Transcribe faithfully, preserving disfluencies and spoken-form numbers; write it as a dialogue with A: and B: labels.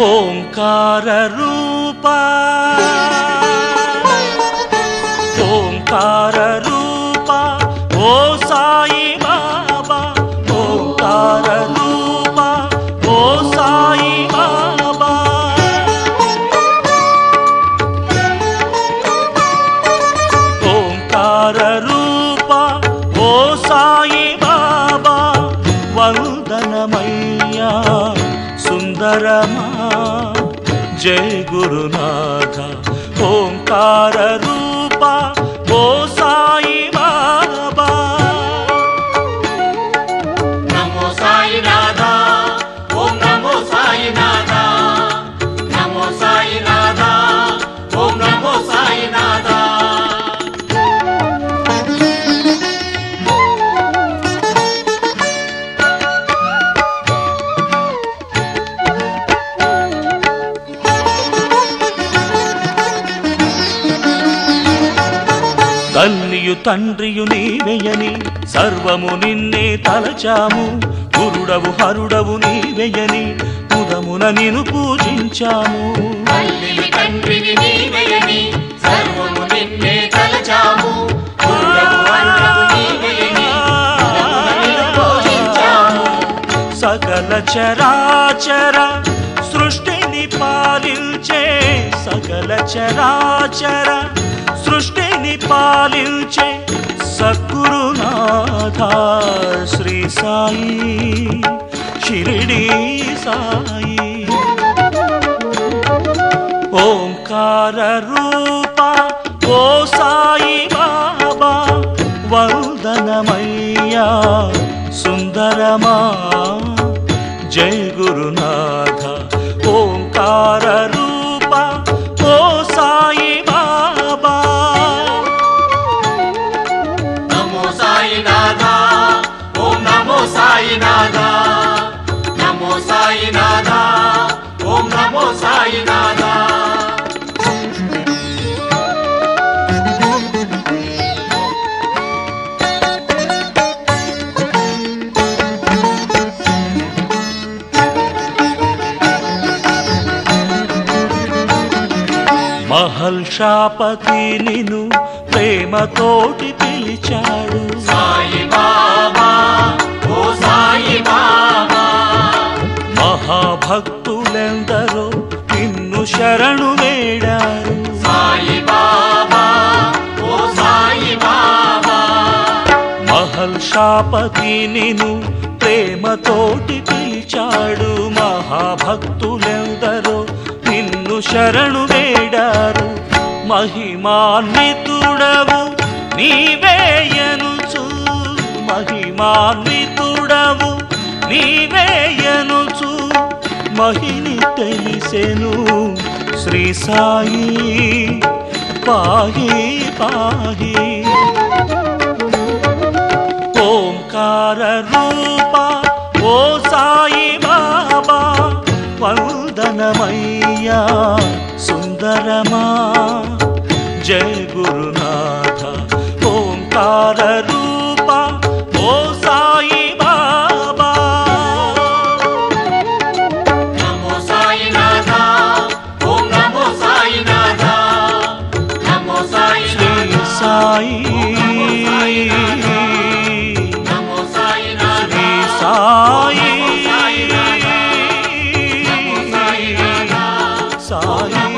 A: ఓంకార రూపా ఓంకార రూపా ఓ సాయి బాబా ఓంకార రూపా ఓ సాయి బాబా ఓంకార రూపా ఓ సాయి బాబా వందనమయ్యా సుందరమా జయ గురునాథ ఓంకార రూపా ఓ సాయి బాబా
B: నమో సాయి నాథ ఓం నమో సాయి నాథ నమో సాయి నాథ ఓం నమో సాయి నాథ
A: తల్లియు తండ్రియు నీవెయని సర్వము నిన్నే తలచాము గురుడవు హరుడవు నీవెయని ముదమున నిన్ను పూజించాము
B: తల్లివి తండ్రివి నీవెయని సర్వము నిన్నే తలచాము గురుడవు హరుడవు నీవెయని ముదమున నిన్ను పూజించాము
A: సకల చరాచర సృష్టిని పాలించే సకల చరాచర సృష్టిని పాలించే సద్గురునాథ శ్రీ సాయి షిరిడి సాయి ఓంకార రూపా ఓ సాయి బాబా వందనమయ్యా సుందరమా జయ గురునాథ ఓంకార రూపా ఓ సాయి బాబా
B: నమో సాయి నాథ ఓం నమో సాయి నాథ నమో సాయి నాథ ఓం నమో సాయి నాథ
A: మహల్షాపతి నిన్ను ప్రేమతోటి పిలిచాడు
B: సాయి బాబా ఓ సాయి బాబా
A: మహాభక్తులెందరో నిన్ను శరణు వేడారు
B: సాయి బాబా ఓ సాయి బాబా
A: మహల్షాపతి నిన్ను ప్రేమతోటి పిలిచాడు మహాభక్తులెందరో నిన్ను శరణు వేడారు మహిమాన్వితుడవు నీవేయనుచు మహిమాన్వితుడవు నీవేయనుచు మహిని తెలిసెను శ్రీ సాయి పాహి పాహి ఓంకార రూపా ఓ సాయి బాబా వందనమయ్యా సుందరమా జయ గురునాథ ఓంకార రూపా ఓ సాయి బాబా
B: నమో సాయి నాథ ఓం నమో సాయి నాథ నమో సాయి
A: శ్రీ సాయి
B: నమో సాయి నాథ
A: శ్రీ సాయి
B: నమో సాయి నాథ
A: సాయి